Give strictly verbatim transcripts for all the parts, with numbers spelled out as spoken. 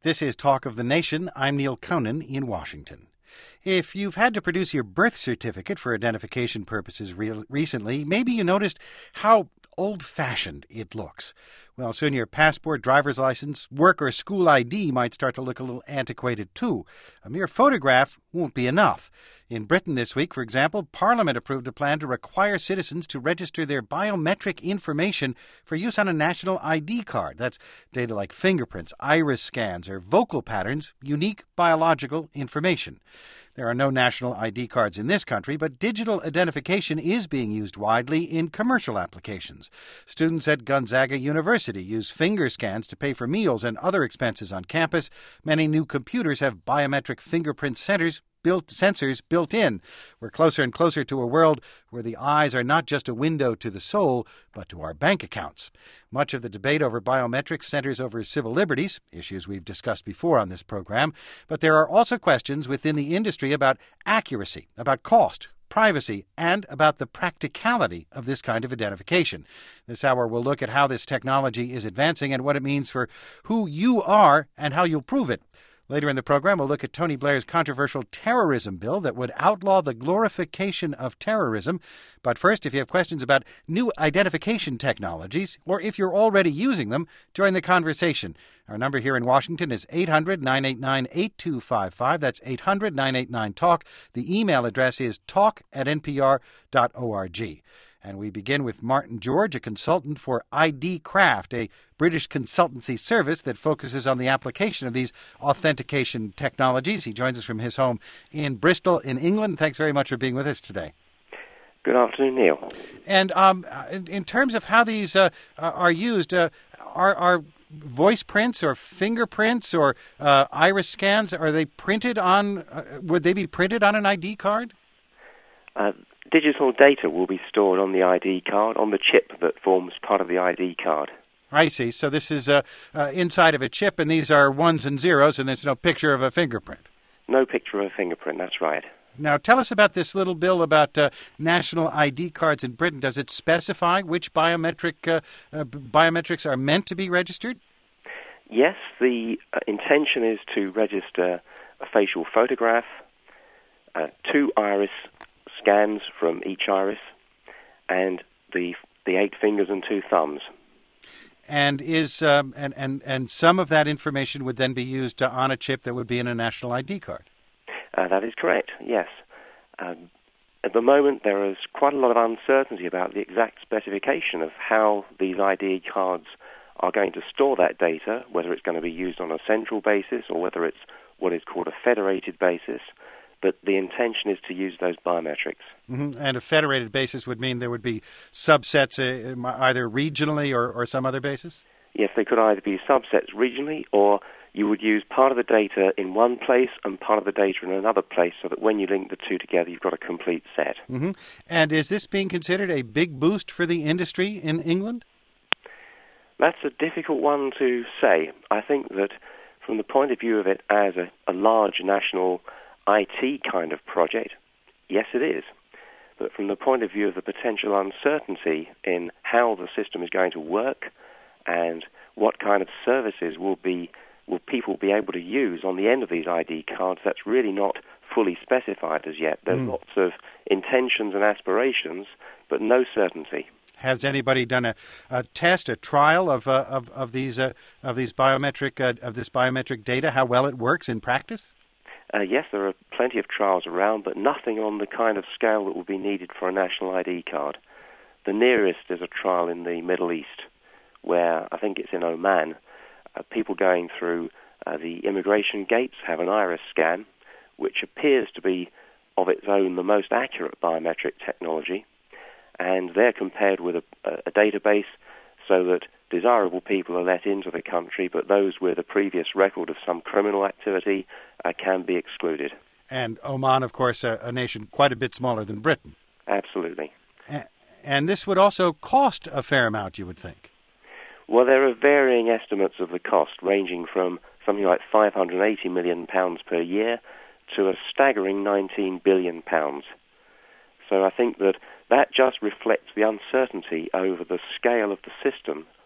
This is Talk of the Nation. I'm Neil Conan in Washington. If you've had to produce your birth certificate for identification purposes re- recently, maybe you noticed how old-fashioned it looks. Well, soon your passport, driver's license, work or school I D might start to look a little antiquated too. A mere photograph won't be enough. In Britain this week, for example, Parliament approved a plan to require citizens to register their biometric information for use on a national I D card. That's data like fingerprints, iris scans, or vocal patterns, unique biological information. There are no national I D cards in this country, but digital identification is being used widely in commercial applications. Students at Gonzaga University use finger scans to pay for meals and other expenses on campus. Many new computers have biometric fingerprint centers built sensors built in. We're closer and closer to a world where the eyes are not just a window to the soul, but to our bank accounts. Much of the debate over biometrics centers over civil liberties, issues we've discussed before on this program, but there are also questions within the industry about accuracy, about cost, privacy, and about the practicality of this kind of identification. This hour we'll look at how this technology is advancing and what it means for who you are and how you'll prove it. Later in the program, we'll look at Tony Blair's controversial terrorism bill that would outlaw the glorification of terrorism. But first, if you have questions about new identification technologies, or if you're already using them, join the conversation. Our number here in Washington is eight hundred, nine eight nine, eight two five five. That's eight hundred, nine eight nine, talk. The email address is talk at n p r dot org. And we begin with Martin George, a consultant for I D Craft, a British consultancy service that focuses on the application of these authentication technologies. He joins us from his home in Bristol, in England. Thanks very much for being with us today. Good afternoon, Neil. And um, in, in terms of how these uh, are used, uh, are, are voice prints or fingerprints or uh, iris scans, are they printed on, uh, would they be printed on an I D card? Uh, digital data will be stored on the I D card, on the chip that forms part of the I D card. I see. So this is uh, uh, inside of a chip, and these are ones and zeros, and there's no picture of a fingerprint. No picture of a fingerprint, that's right. Now, tell us about this little bill about uh, national I D cards in Britain. Does it specify which biometric uh, uh, biometrics are meant to be registered? Yes, the uh, intention is to register a facial photograph, uh, two iris scans from each iris, and the the eight fingers and two thumbs. And is um, and, and and some of that information would then be used uh, on a chip that would be in a national I D card. Uh, that is correct. Yes. Um, at the moment, there is quite a lot of uncertainty about the exact specification of how these I D cards are going to store that data, whether it's going to be used on a central basis or whether it's what is called a federated basis. But the intention is to use those biometrics. Mm-hmm. And a federated basis would mean there would be subsets uh, either regionally or, or some other basis? Yes, they could either be subsets regionally, or you would use part of the data in one place and part of the data in another place, so that when you link the two together, you've got a complete set. Mm-hmm. And is this being considered a big boost for the industry in England? That's a difficult one to say. I think that from the point of view of it as a, a large national I T kind of project, yes, it is. But from the point of view of the potential uncertainty in how the system is going to work and what kind of services will be will people be able to use on the end of these I D cards, that's really not fully specified as yet. There's mm. lots of intentions and aspirations, but no certainty. Has anybody done a, a test, a trial of uh, of of these uh, of these biometric uh, of this biometric data? How well it works in practice? Uh, yes, there are plenty of trials around, but nothing on the kind of scale that will be needed for a national I D card. The nearest is a trial in the Middle East, where I think it's in Oman. Uh, people going through uh, the immigration gates have an iris scan, which appears to be of its own the most accurate biometric technology, and they're compared with a, a database so that desirable people are let into the country, but those with a previous record of some criminal activity uh, can be excluded. And Oman, of course, a, a nation quite a bit smaller than Britain. Absolutely. A- and this would also cost a fair amount, you would think. Well, there are varying estimates of the cost, ranging from something like five hundred eighty million pounds per year to a staggering nineteen billion pounds. So I think that that just reflects the uncertainty over the scale of the system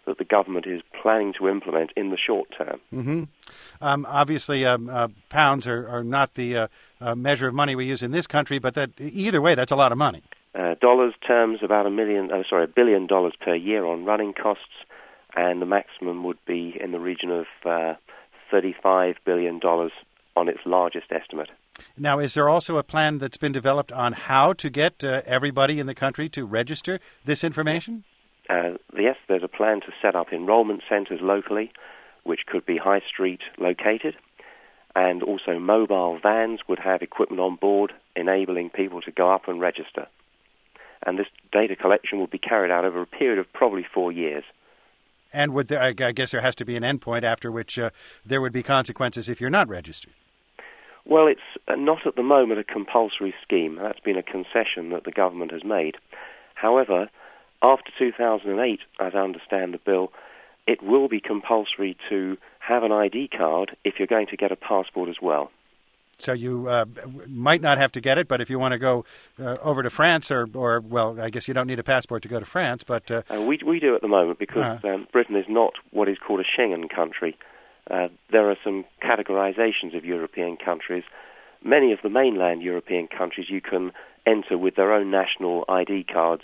that the government is planning to implement in the short term. Mm-hmm. Um, obviously, um, uh, pounds are, are not the uh, uh, measure of money we use in this country, but that either way, that's a lot of money. Uh, dollars terms, about a million, oh, sorry, a billion dollars per year on running costs, and the maximum would be in the region of uh, thirty-five billion dollars on its largest estimate. Now, is there also a plan that's been developed on how to get uh, everybody in the country to register this information? Uh, yes, there's a plan to set up enrollment centres locally, which could be high street located, and also mobile vans would have equipment on board enabling people to go up and register. And this data collection will be carried out over a period of probably four years. And would there, I guess there has to be an endpoint after which uh, there would be consequences if you're not registered. Well, it's not at the moment a compulsory scheme. That's been a concession that the government has made. However, after two thousand eight, as I understand the bill, it will be compulsory to have an I D card if you're going to get a passport as well. So you uh, might not have to get it, but if you want to go uh, over to France or, or, well, I guess you don't need a passport to go to France, but... Uh, uh, we, we do at the moment because uh-huh. um, Britain is not what is called a Schengen country. Uh, there are some categorizations of European countries. Many of the mainland European countries you can enter with their own national I D cards.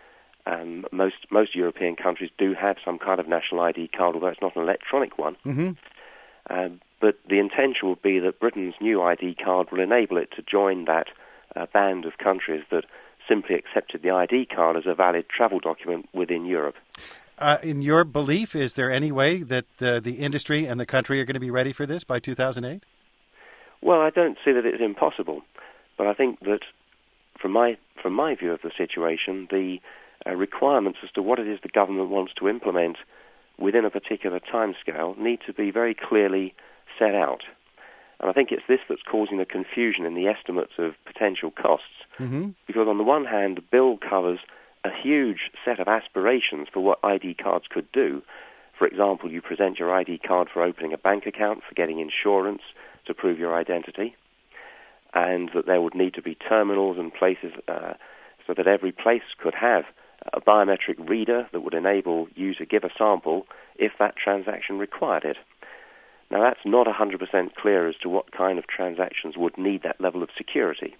Um, most most European countries do have some kind of national I D card, although it's not an electronic one. Mm-hmm. Um, but the intention will be that Britain's new I D card will enable it to join that uh, band of countries that simply accepted the I D card as a valid travel document within Europe. Uh, in your belief, is there any way that uh, the industry and the country are going to be ready for this by two thousand eight? Well, I don't see that it's impossible, but I think that from my from my view of the situation, the uh, requirements as to what it is the government wants to implement within a particular timescale need to be very clearly set out. And I think it's this that's causing the confusion in the estimates of potential costs, mm-hmm. because on the one hand, the bill covers a huge set of aspirations for what I D cards could do. For example, you present your I D card for opening a bank account, for getting insurance to prove your identity, and that there would need to be terminals and places uh, so that every place could have a biometric reader that would enable you to give a sample if that transaction required it. Now, that's not one hundred percent clear as to what kind of transactions would need that level of security.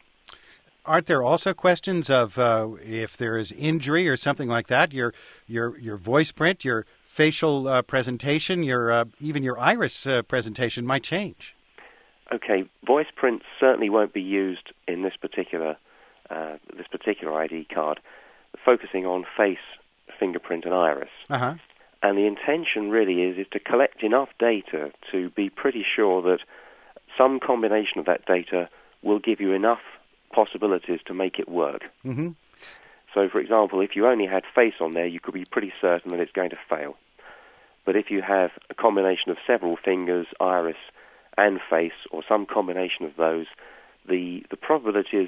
Aren't there also questions of uh, if there is injury or something like that, your your your voice print, your facial uh, presentation, your uh, even your iris uh, presentation might change? Okay, voice print certainly won't be used in this particular uh, this particular I D card, focusing on face, fingerprint, and iris. Uh-huh. And the intention really is is to collect enough data to be pretty sure that some combination of that data will give you enough possibilities to make it work. Mm-hmm. So, for example, if you only had face on there, you could be pretty certain that it's going to fail. But if you have a combination of several fingers, iris, and face, or some combination of those, the, the probabilities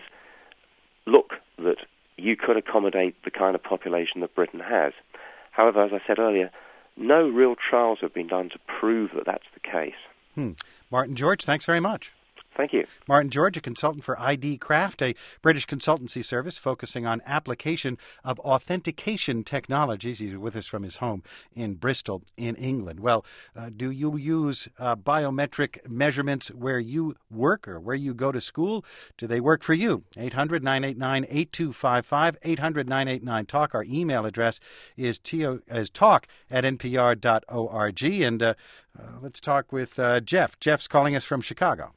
look that you could accommodate the kind of population that Britain has. However, as I said earlier, no real trials have been done to prove that that's the case. Hmm. Martin George, thanks very much. Thank you. Martin George, a consultant for I D Craft, a British consultancy service focusing on application of authentication technologies. He's with us from his home in Bristol, in England. Well, uh, do you use uh, biometric measurements where you work or where you go to school? Do they work for you? eight hundred, nine eight nine, eight two five five, eight hundred, nine eight nine, talk. Our email address is, to, is talk at n p r dot org. And uh, uh, let's talk with uh, Jeff. Jeff's calling us from Chicago.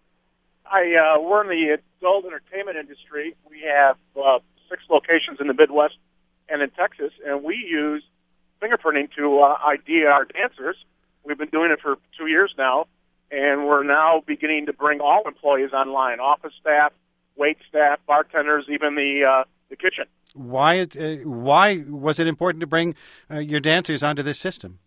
I, uh, we're in the adult entertainment industry. We have uh, six locations in the Midwest and in Texas, and we use fingerprinting to uh, I D our dancers. We've been doing it for two years now, and we're now beginning to bring all employees online, office staff, wait staff, bartenders, even the uh, the kitchen. Why, uh, why was it important to bring uh, your dancers onto this system?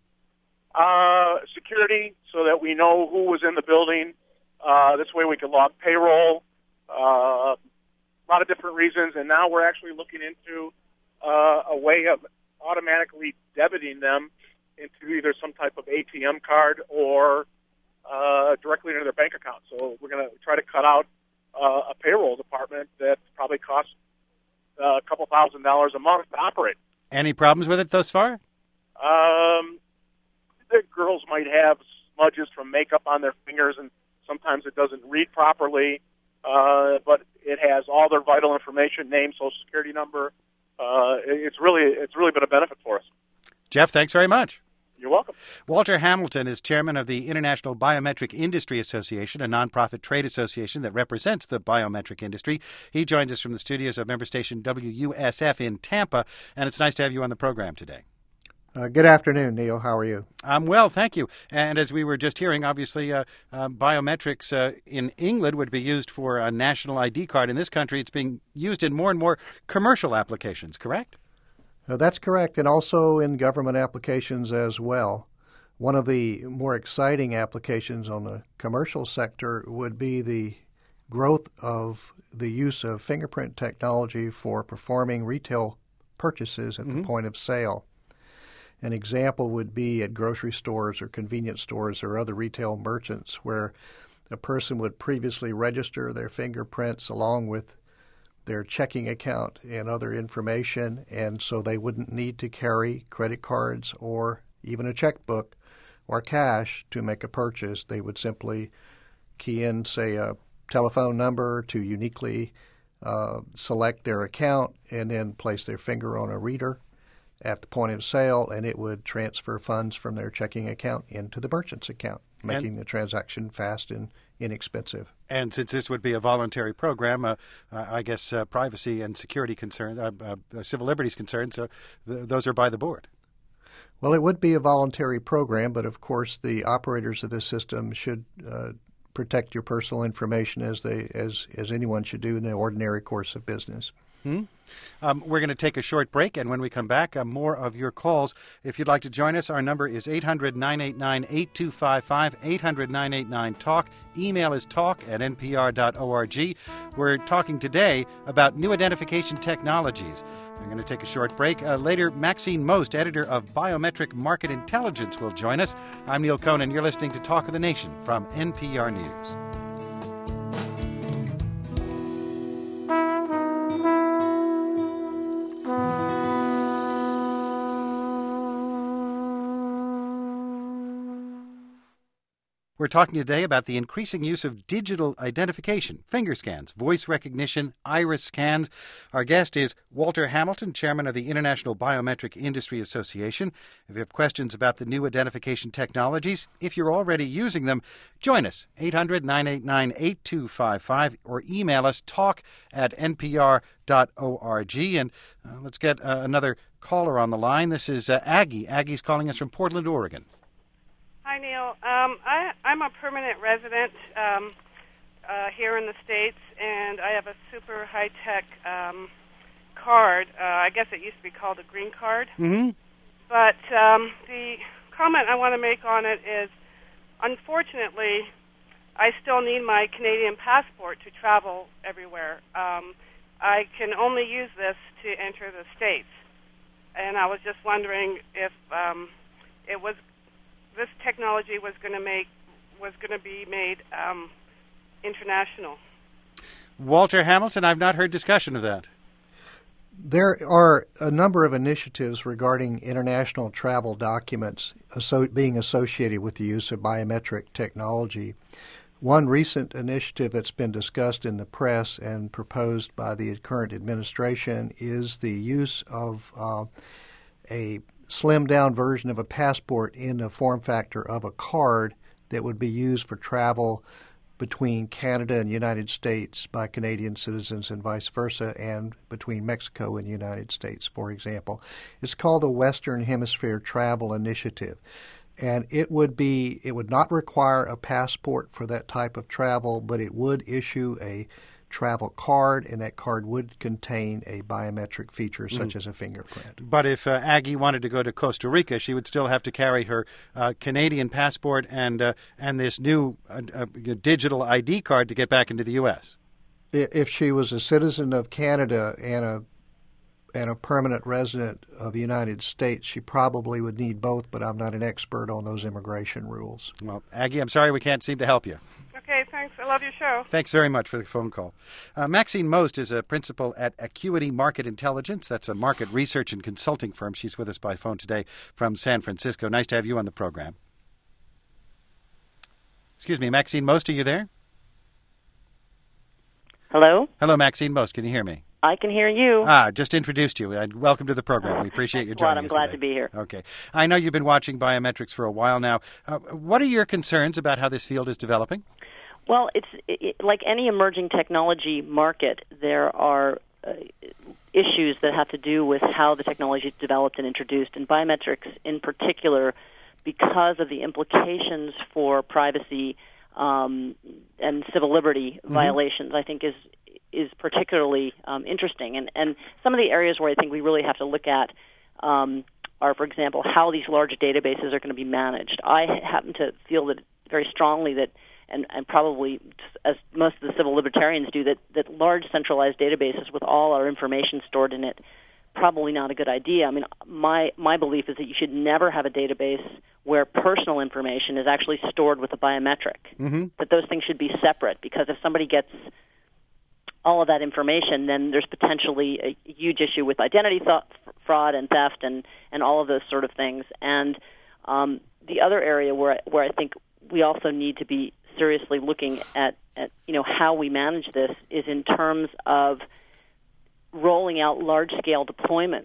Uh, security, so that we know who was in the building. Uh, this way we can log payroll, uh, a lot of different reasons, and now we're actually looking into uh, a way of automatically debiting them into either some type of A T M card or uh, directly into their bank account. So we're going to try to cut out uh, a payroll department that probably costs uh, a couple thousand dollars a month to operate. Any problems with it thus far? Um, the girls might have smudges from makeup on their fingers, and sometimes it doesn't read properly. Uh, but it has all their vital information: name, social security number. Uh, it's really it's really been a benefit for us. Jeff, thanks very much. You're welcome. Walter Hamilton is chairman of the International Biometric Industry Association, a nonprofit trade association that represents the biometric industry. He joins us from the studios of member station W U S F in Tampa, and it's nice to have you on the program today. Uh, good afternoon, Neil. How are you? I'm well, thank you. And as we were just hearing, obviously, uh, uh, biometrics uh, in England would be used for a national I D card. In this country, it's being used in more and more commercial applications, correct? Uh, that's correct, and also in government applications as well. One of the more exciting applications on the commercial sector would be the growth of the use of fingerprint technology for performing retail purchases at mm-hmm. the point of sale. An example would be at grocery stores or convenience stores or other retail merchants where a person would previously register their fingerprints along with their checking account and other information, and so they wouldn't need to carry credit cards or even a checkbook or cash to make a purchase. They would simply key in, say, a telephone number to uniquely uh, select their account and then place their finger on a reader at the point of sale, and it would transfer funds from their checking account into the merchant's account, making and, the transaction fast and inexpensive. And since this would be a voluntary program, uh, uh, I guess uh, privacy and security concerns, uh, uh, civil liberties concerns, uh, th- those are by the board. Well, it would be a voluntary program, but of course the operators of this system should uh, protect your personal information as they as as anyone should do in the ordinary course of business. Hmm? Um, we're going to take a short break, and when we come back, uh, more of your calls. If you'd like to join us, our number is eight hundred, nine eight nine, eight two five five, eight hundred, nine eight nine, TALK. Email is talk at n p r dot org. We're talking today about new identification technologies. We're going to take a short break. Uh, later, Maxine Most, editor of Biometric Market Intelligence, will join us. I'm Neil Conan. You're listening to Talk of the Nation from N P R News. We're talking today about the increasing use of digital identification, finger scans, voice recognition, iris scans. Our guest is Walter Hamilton, chairman of the International Biometric Industry Association. If you have questions about the new identification technologies, if you're already using them, join us, eight hundred, nine eight nine, eight two five five, or email us, talk at n p r dot org. And uh, let's get uh, another caller on the line. This is uh, Aggie. Aggie's calling us from Portland, Oregon. Hi, Neil. Um, I, I'm a permanent resident um, uh, here in the States, and I have a super high-tech um, card. Uh, I guess it used to be called a green card. Mm-hmm. But um, the comment I want to make on it is, unfortunately, I still need my Canadian passport to travel everywhere. Um, I can only use this to enter the States. And I was just wondering if um, it was this technology was going to make was going to be made um, international. Walter Hamilton, I've not heard discussion of that. There are a number of initiatives regarding international travel documents asso- being associated with the use of biometric technology. One recent initiative that's been discussed in the press and proposed by the current administration is the use of uh, a slimmed-down version of a passport in the form factor of a card that would be used for travel between Canada and the United States by Canadian citizens and vice versa, and between Mexico and the United States, for example. It's called the Western Hemisphere Travel Initiative, and it would be it would not require a passport for that type of travel, but it would issue a travel card, and that card would contain a biometric feature such mm. as a fingerprint. But if uh, Aggie wanted to go to Costa Rica, she would still have to carry her uh, Canadian passport and uh, and this new uh, uh, digital I D card to get back into the U S. If she was a citizen of Canada and a and a permanent resident of the United States, she probably would need both, but I'm not an expert on those immigration rules. Well, Aggie, I'm sorry we can't seem to help you. Okay, Thanks. I love your show. Thanks very much for the phone call. Uh, Maxine Most is a principal at Acuity Market Intelligence. That's a market research and consulting firm. She's with us by phone today from San Francisco. Nice to have you on the program. Excuse me, Maxine Most, are you there? Hello? Hello, Maxine Most. Can you hear me? I can hear you. Ah, just introduced you. And welcome to the program. We appreciate you joining I'm us glad today. to be here. Okay. I know you've been watching biometrics for a while now. Uh, what are your concerns about how this field is developing? Well, it's it, like any emerging technology market, there are uh, issues that have to do with how the technology is developed and introduced, and biometrics in particular, because of the implications for privacy um, and civil liberty mm-hmm. violations, I think is is particularly um, interesting. And, and some of the areas where I think we really have to look at um, are, for example, how these large databases are going to be managed. I happen to feel that very strongly that, and, and probably as most of the civil libertarians do, that, that large centralized databases with all our information stored in it, probably not a good idea. I mean, my, my belief is that you should never have a database where personal information is actually stored with a biometric, mm-hmm. that those things should be separate, because if somebody gets all of that information, then there's potentially a huge issue with identity th- fraud and theft and, and all of those sort of things. And um, the other area where where I think we also need to be seriously looking at, at you know how we manage this is in terms of rolling out large-scale deployments,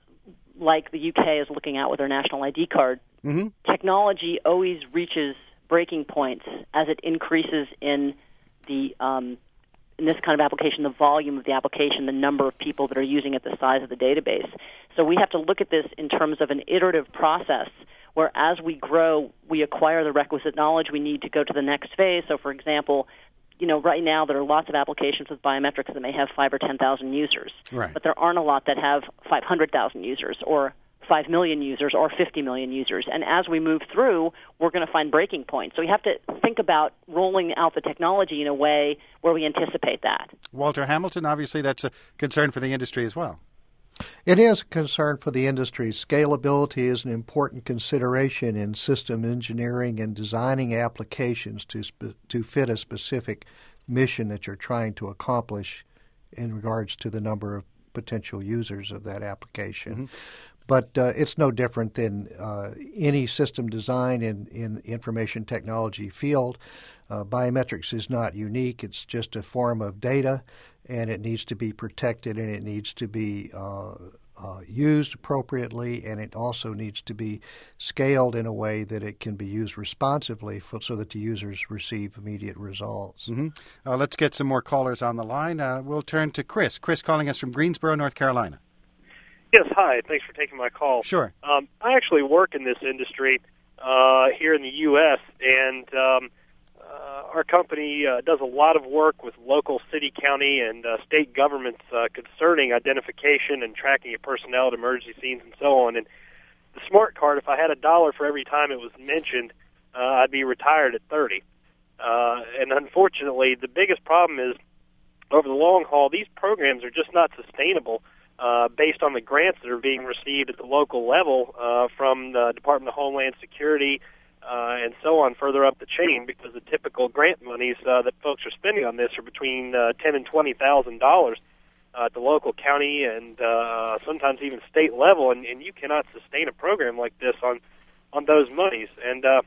like the U K is looking at with their national I D card. Mm-hmm. Technology always reaches breaking points as it increases in the um, in this kind of application, the volume of the application, the number of people that are using it, the size of the database. So we have to look at this in terms of an iterative process where as we grow, we acquire the requisite knowledge we need to go to the next phase. So, for example, you know, right now there are lots of applications with biometrics that may have five or ten thousand users, right. but there aren't a lot that have five hundred thousand users or five million users or fifty million users. And as we move through, we're going to find breaking points. So we have to think about rolling out the technology in a way where we anticipate that. Walter Hamilton, obviously that's a concern for the industry as well. It is a concern for the industry. Scalability is an important consideration in system engineering and designing applications to spe- to fit a specific mission that you're trying to accomplish in regards to the number of potential users of that application. Mm-hmm. But uh, it's no different than uh, any system design in, in information technology field. Uh, biometrics is not unique. It's just a form of data, and it needs to be protected, and it needs to be uh, uh, used appropriately, and it also needs to be scaled in a way that it can be used responsively for, so that the users receive immediate results. Mm-hmm. Uh, let's get some more callers on the line. Uh, we'll turn to Chris. Chris calling us from Greensboro, North Carolina. Yes, hi. Thanks for taking my call. Sure. Um, I actually work in this industry uh, here in the U S, and um, uh, our company uh, does a lot of work with local city, county, and uh, state governments uh, concerning identification and tracking of personnel at emergency scenes and so on. And the smart card, if I had a dollar for every time it was mentioned, uh, I'd be retired at thirty. Uh, and unfortunately, the biggest problem is, over the long haul, these programs are just not sustainable. Uh, based on the grants that are being received at the local level uh, from the Department of Homeland Security uh, and so on further up the chain, because the typical grant monies uh, that folks are spending on this are between uh, ten and twenty thousand dollars uh, at the local, county, and uh, sometimes even state level, and, and you cannot sustain a program like this on on those monies. And uh,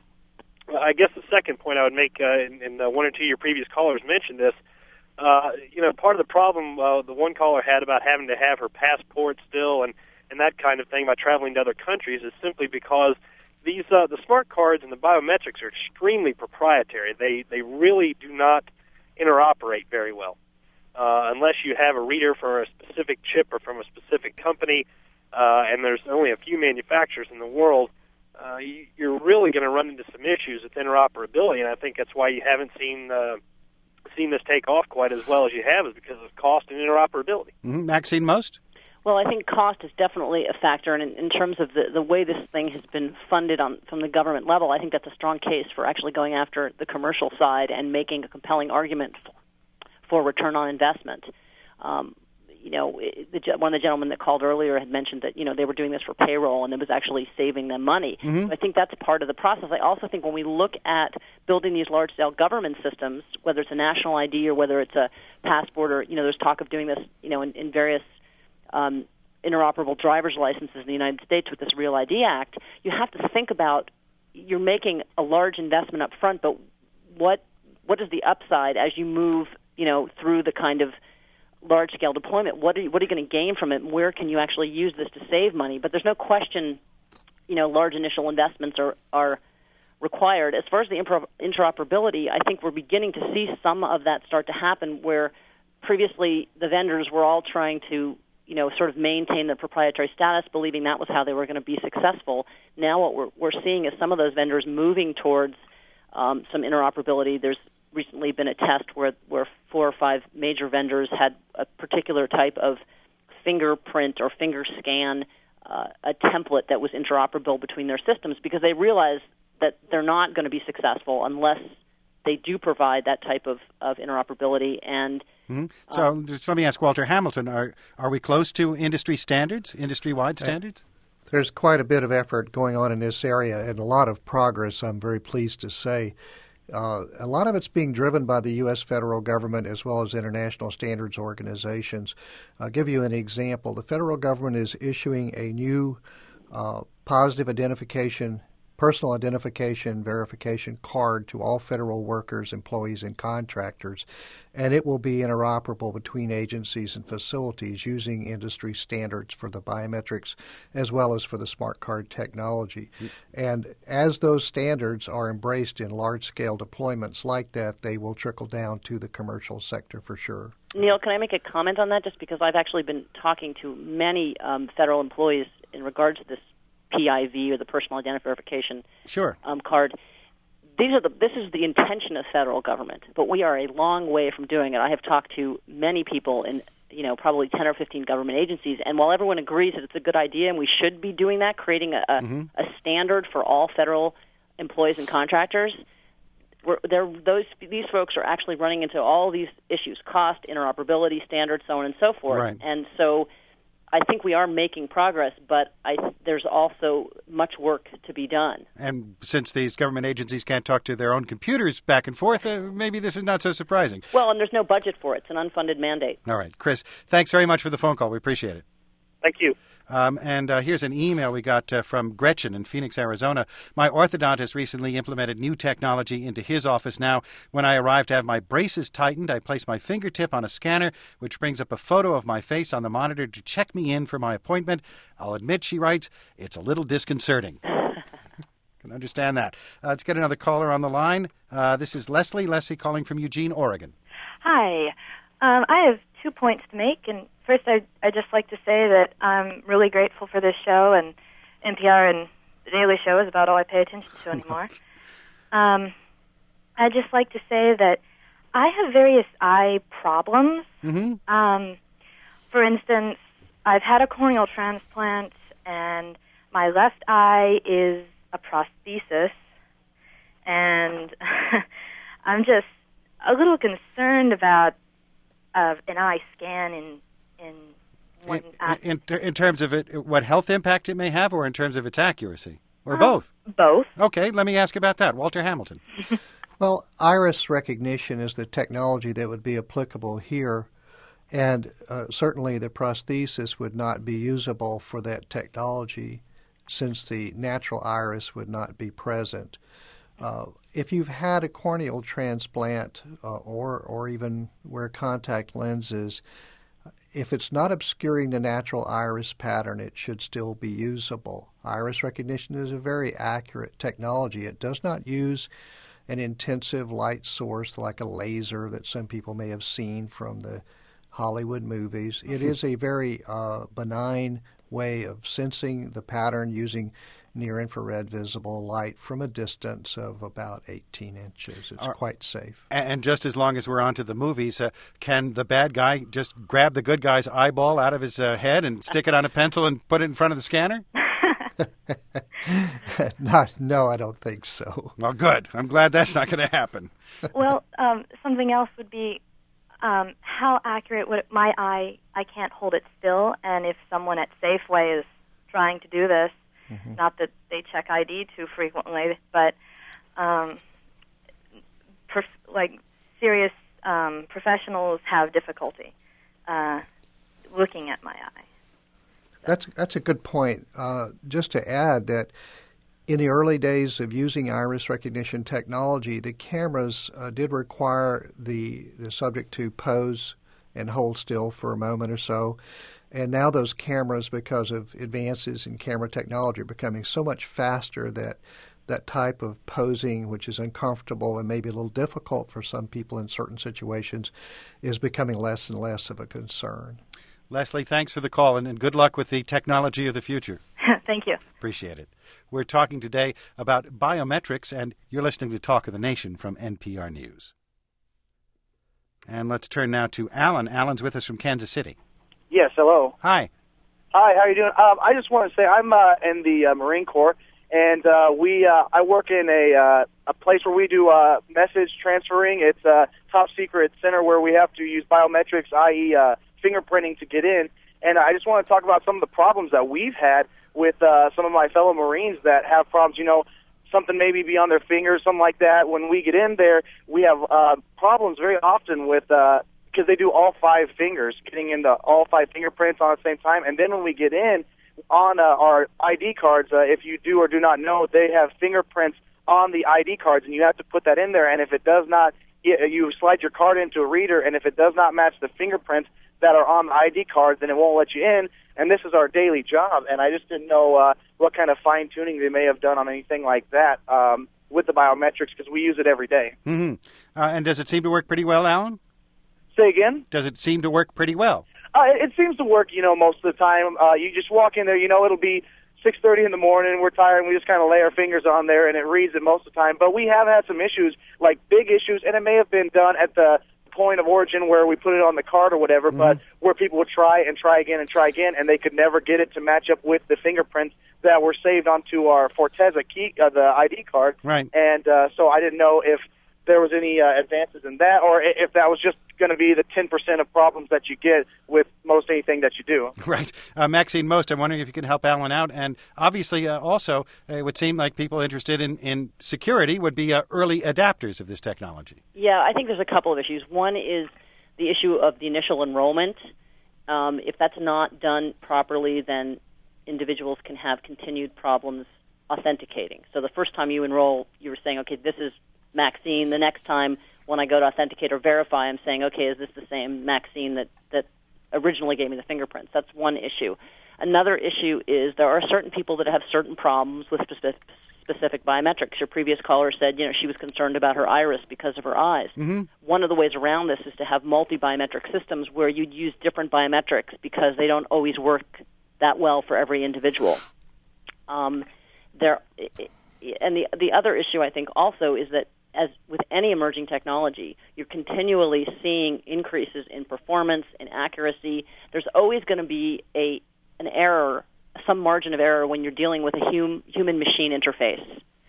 I guess the second point I would make, uh, and, and uh, one or two of your previous callers mentioned this. Uh, you know, part of the problem uh, the one caller had about having to have her passport still and, and that kind of thing by traveling to other countries is simply because these uh, the smart cards and the biometrics are extremely proprietary. They they really do not interoperate very well uh, unless you have a reader for a specific chip or from a specific company. Uh, and there's only a few manufacturers in the world. Uh, you, you're really going to run into some issues with interoperability, and I think that's why you haven't seen. Uh, seen this take off quite as well as you have is because of cost and interoperability. Mm-hmm. Maxine Most? Well, I think cost is definitely a factor, and in, in terms of the, the way this thing has been funded on from the government level, I think that's a strong case for actually going after the commercial side and making a compelling argument for, for return on investment. Um, you know, the, one of the gentlemen that called earlier had mentioned that, you know, they were doing this for payroll and it was actually saving them money. Mm-hmm. So I think that's part of the process. I also think when we look at building these large-scale government systems, whether it's a national I D or whether it's a passport or, you know, there's talk of doing this, you know, in, in various um, interoperable driver's licenses in the United States with this Real I D Act, you have to think about you're making a large investment up front, but what what is the upside as you move, you know, through the kind of large-scale deployment? What are you, what are you going to gain from it? And where can you actually use this to save money? But there's no question, you know, large initial investments are, are required. As far as the impro- interoperability, I think we're beginning to see some of that start to happen where previously the vendors were all trying to, you know, sort of maintain the proprietary status, believing that was how they were going to be successful. Now what we're, we're seeing is some of those vendors moving towards um, some interoperability. There's recently been a test where, where four or five major vendors had a particular type of fingerprint or finger scan, uh, a template that was interoperable between their systems because they realized that they're not going to be successful unless they do provide that type of, of interoperability. And mm-hmm. So um, just let me ask Walter Hamilton, are, are we close to industry standards, industry-wide standards? There's quite a bit of effort going on in this area and a lot of progress, I'm very pleased to say. Uh, a lot of it's being driven by the U S federal government as well as international standards organizations. I'll give you an example. The federal government is issuing a new uh, positive identification, personal identification verification card to all federal workers, employees, and contractors, and it will be interoperable between agencies and facilities using industry standards for the biometrics as well as for the smart card technology. Mm-hmm. And as those standards are embraced in large-scale deployments like that, they will trickle down to the commercial sector for sure. Neil, can I make a comment on that? Just because I've actually been talking to many um, federal employees in regards to this P I V or the personal identity verification sure. um, card. These are the, this is the intention of federal government, but we are a long way from doing it. I have talked to many people in, you know, probably ten or fifteen government agencies, and while everyone agrees that it's a good idea and we should be doing that, creating a, a, mm-hmm. a standard for all federal employees and contractors, we're, those these folks are actually running into all these issues: cost, interoperability, standards, so on and so forth. Right. And so I think we are making progress, but I, there's also much work to be done. And since these government agencies can't talk to their own computers back and forth, uh, maybe this is not so surprising. Well, and there's no budget for it. It's an unfunded mandate. All right. Chris, thanks very much for the phone call. We appreciate it. Thank you. Um, and uh, here's an email we got uh, from Gretchen in Phoenix, Arizona. My orthodontist recently implemented new technology into his office now. When I arrive to have my braces tightened, I place my fingertip on a scanner, which brings up a photo of my face on the monitor to check me in for my appointment. I'll admit, she writes, it's a little disconcerting. Can understand that. Uh, let's get another caller on the line. Uh, this is Leslie. Leslie calling from Eugene, Oregon. Hi. Um, I have two points to make, and first, I'd, I'd just like to say that I'm really grateful for this show, and N P R and The Daily Show is about all I pay attention to anymore. um, I'd just like to say that I have various eye problems. Mm-hmm. Um, for instance, I've had a corneal transplant, and my left eye is a prosthesis, and I'm just a little concerned about uh, an eye scan in in one in, in, in terms of it, what health impact it may have, or in terms of its accuracy, or um, both? Both. Okay, let me ask about that. Walter Hamilton. Well, iris recognition is the technology that would be applicable here, and uh, certainly the prosthesis would not be usable for that technology since the natural iris would not be present. Uh, if you've had a corneal transplant uh, or or even wear contact lenses, if it's not obscuring the natural iris pattern, it should still be usable. Iris recognition is a very accurate technology. It does not use an intensive light source like a laser that some people may have seen from the Hollywood movies. It is a very uh, benign way of sensing the pattern using near-infrared visible light from a distance of about eighteen inches. It's uh, quite safe. And just as long as we're on to the movies, uh, can the bad guy just grab the good guy's eyeball out of his uh, head and stick it on a pencil and put it in front of the scanner? Not, no, I don't think so. Well, good. I'm glad that's not going to happen. Well, um, something else would be, um, how accurate would it, my eye, I can't hold it still, and if someone at Safeway is trying to do this, mm-hmm. not that they check I D too frequently, but um, prof- like serious um, professionals have difficulty uh, looking at my eye. That's that's a good point. Uh, just to add that in the early days of using iris recognition technology, the cameras uh, did require the, the subject to pose and hold still for a moment or so. And now those cameras, because of advances in camera technology, are becoming so much faster that that type of posing, which is uncomfortable and maybe a little difficult for some people in certain situations, is becoming less and less of a concern. Leslie, thanks for the call, and, and good luck with the technology of the future. Thank you. Appreciate it. We're talking today about biometrics, and you're listening to Talk of the Nation from N P R News. And let's turn now to Alan. Alan's with us from Kansas City. Yes, hello. Hi. Hi, how are you doing? Um, I just want to say I'm uh, in the uh, Marine Corps, and uh, we uh, I work in a uh, a place where we do uh, message transferring. It's a top secret center where we have to use biometrics, that is, uh, fingerprinting to get in. And I just want to talk about some of the problems that we've had with uh, some of my fellow Marines that have problems, you know, something maybe be on their fingers, something like that. When we get in there, we have uh, problems very often with, uh, because they do all five fingers, getting into all five fingerprints on the same time. And then when we get in on uh, our I D cards, uh, if you do or do not know, they have fingerprints on the I D cards, and you have to put that in there. And if it does not, you slide your card into a reader, and if it does not match the fingerprints that are on the I D card, then it won't let you in. And this is our daily job, and I just didn't know uh, what kind of fine-tuning they may have done on anything like that um, with the biometrics, because we use it every day. Mm-hmm. Uh, and does it seem to work pretty well, Alan? Say again? Does it seem to work pretty well? Uh, it, it seems to work, you know, most of the time. Uh, you just walk in there, you know, it'll be six thirty in the morning, we're tired, and we just kind of lay our fingers on there, and it reads it most of the time. But we have had some issues, like big issues, and it may have been done at the point of origin where we put it on the card or whatever, mm-hmm. but where people would try and try again and try again, and they could never get it to match up with the fingerprints that were saved onto our Forteza key, uh, the I D card. Right. And uh, so I didn't know if there was any uh, advances in that, or if that was just going to be the ten percent of problems that you get with most anything that you do. Right. Uh, Maxine Most, I'm wondering if you can help Alan out. And obviously, uh, also, uh, it would seem like people interested in, in security would be uh, early adapters of this technology. Yeah, I think there's a couple of issues. One is the issue of the initial enrollment. Um, if that's not done properly, then individuals can have continued problems authenticating. So the first time you enroll, you were saying, okay, this is Maxine. The next time when I go to authenticate or verify, I'm saying, okay, is this the same Maxine that, that originally gave me the fingerprints? That's one issue. Another issue is there are certain people that have certain problems with specific, specific biometrics. Your previous caller said, you know, she was concerned about her iris because of her eyes. Mm-hmm. One of the ways around this is to have multi-biometric systems where you'd use different biometrics because they don't always work that well for every individual. Um, there, and the the other issue, I think, also is that as with any emerging technology, you're continually seeing increases in performance, in accuracy. There's always going to be a an error, some margin of error when you're dealing with a hum, human-machine interface.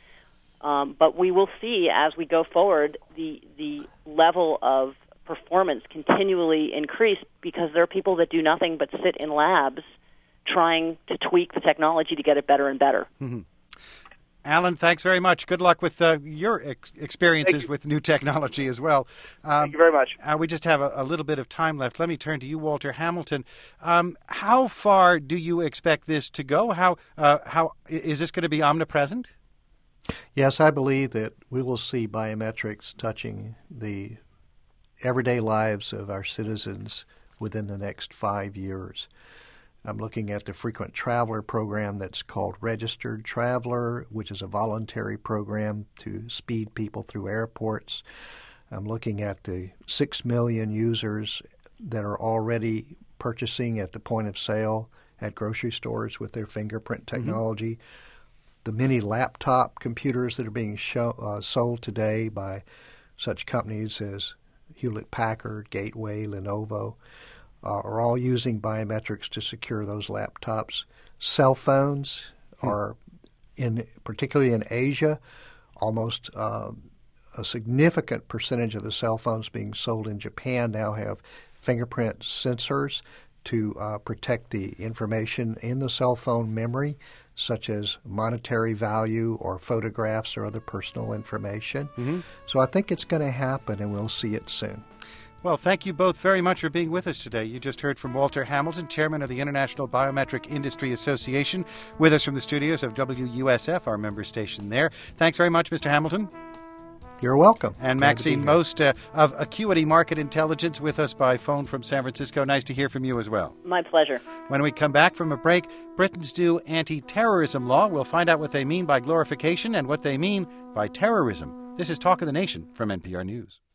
Um, but we will see as we go forward the the level of performance continually increase because there are people that do nothing but sit in labs trying to tweak the technology to get it better and better. Mm-hmm. Alan, thanks very much. Good luck with uh, your ex- experiences with new technology as well. Um, Thank you very much. Uh, we just have a, a little bit of time left. Let me turn to you, Walter Hamilton. Um, how far do you expect this to go? How uh, how is this going to be omnipresent? Yes, I believe that we will see biometrics touching the everyday lives of our citizens within the next five years. I'm looking at the frequent traveler program that's called Registered Traveler, which is a voluntary program to speed people through airports. I'm looking at the six million users that are already purchasing at the point of sale at grocery stores with their fingerprint technology. Mm-hmm. The many laptop computers that are being show, uh, sold today by such companies as Hewlett-Packard, Gateway, Lenovo, Uh, are all using biometrics to secure those laptops. Cell phones are, in particularly in Asia, almost uh, a significant percentage of the cell phones being sold in Japan now have fingerprint sensors to uh, protect the information in the cell phone memory, such as monetary value or photographs or other personal information. Mm-hmm. So I think it's going to happen, and we'll see it soon. Well, thank you both very much for being with us today. You just heard from Walter Hamilton, chairman of the International Biometric Industry Association, with us from the studios of W U S F, our member station there. Thanks very much, Mister Hamilton. You're welcome. And Maxine Most uh, of Acuity Market Intelligence with us by phone from San Francisco. Nice to hear from you as well. My pleasure. When we come back from a break, Britain's new anti-terrorism law. We'll find out what they mean by glorification and what they mean by terrorism. This is Talk of the Nation from N P R News.